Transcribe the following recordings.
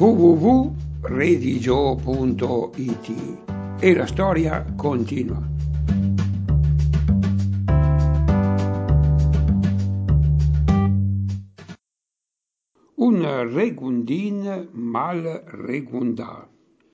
www.redigio.it e la storia continua. Un regundin mal regundà.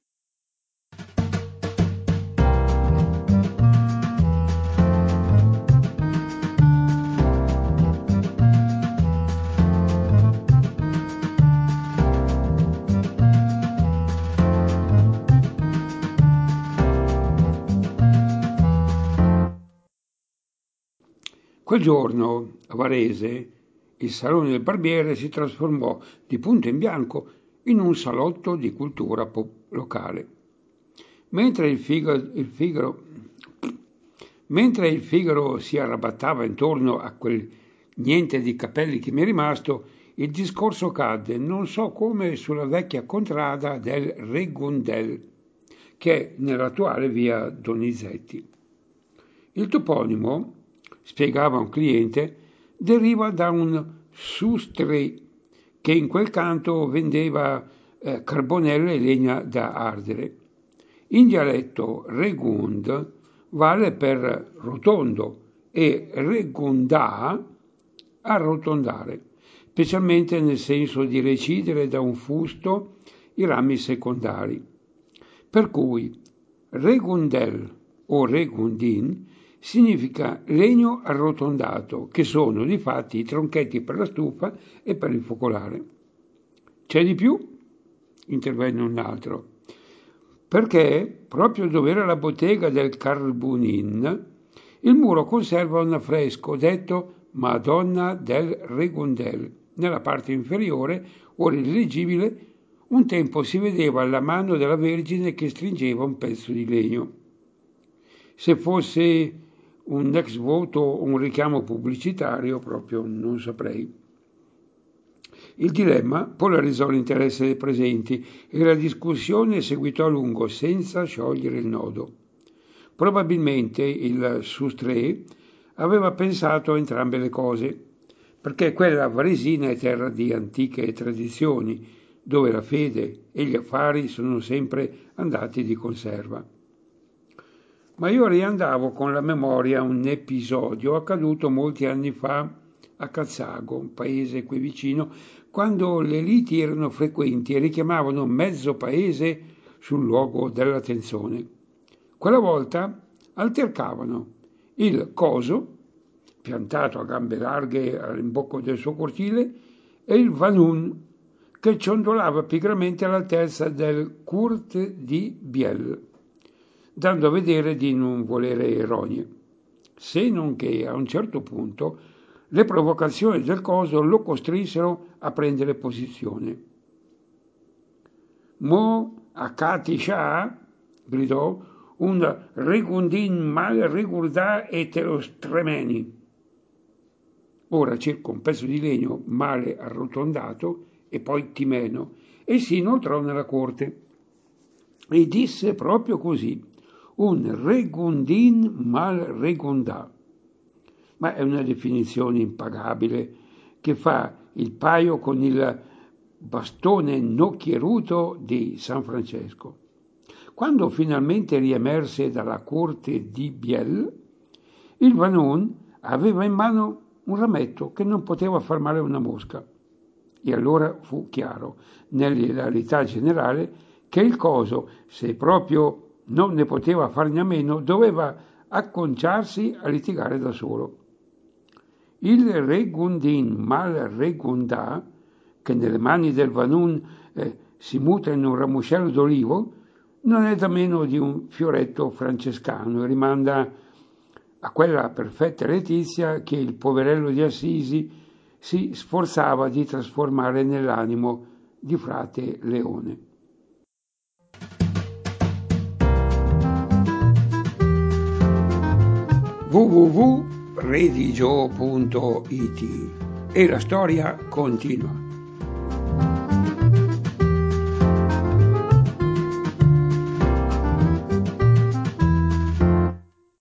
Quel giorno, a Varese, il salone del barbiere si trasformò di punto in bianco in un salotto di cultura locale. Mentre il Figaro si arrabattava intorno a quel niente di capelli che mi è rimasto, il discorso cadde, non so come, sulla vecchia contrada del Regundel, che è nell'attuale via Donizetti. Il toponimo, spiegava un cliente, deriva da un sustre che in quel canto vendeva carbonello e legna da ardere. In dialetto regund vale per rotondo e regundà arrotondare, specialmente nel senso di recidere da un fusto i rami secondari. Per cui regundel o regundin significa legno arrotondato, che sono difatti i tronchetti per la stufa e per il focolare. C'è di più? Intervenne un altro. Perché proprio dove era la bottega del Carbunin, il muro conserva un affresco detto Madonna del Regundel. Nella parte inferiore, ora illeggibile, un tempo si vedeva la mano della Vergine che stringeva un pezzo di legno. Se fosse un ex voto o un richiamo pubblicitario, proprio non saprei. Il dilemma polarizzò l'interesse dei presenti e la discussione seguitò a lungo senza sciogliere il nodo. Probabilmente il Sustre aveva pensato a entrambe le cose, perché quella varesina è terra di antiche tradizioni, dove la fede e gli affari sono sempre andati di conserva. Ma io riandavo con la memoria un episodio accaduto molti anni fa a Cazzago, un paese qui vicino, quando le liti erano frequenti e richiamavano mezzo paese sul luogo della tensione. Quella volta altercavano il coso, piantato a gambe larghe all'imbocco del suo cortile, e il vanun, che ciondolava pigramente all'altezza del Kurt di Biel, dando a vedere di non volere ironie, se non che a un certo punto le provocazioni del coso lo costrinsero a prendere posizione. Mo accati scià, gridò, un regundin mal rigurdà e te lo stremeni. Ora cerco un pezzo di legno male arrotondato e poi ti meno, e si inoltrò nella corte e disse proprio così: un regundin mal regundà. Ma è una definizione impagabile che fa il paio con il bastone nocchieruto di San Francesco. Quando finalmente riemerse dalla corte di Biel, il Vanon aveva in mano un rametto che non poteva far male a una mosca. E allora fu chiaro, nell'ilarità generale, che il coso, se proprio non ne poteva farne a meno, doveva acconciarsi a litigare da solo. Il regundin mal regundà, che nelle mani del Vanun si muta in un ramoscello d'olivo, non è da meno di un fioretto francescano e rimanda a quella perfetta letizia che il poverello di Assisi si sforzava di trasformare nell'animo di frate Leone. www.redigio.it e la storia continua.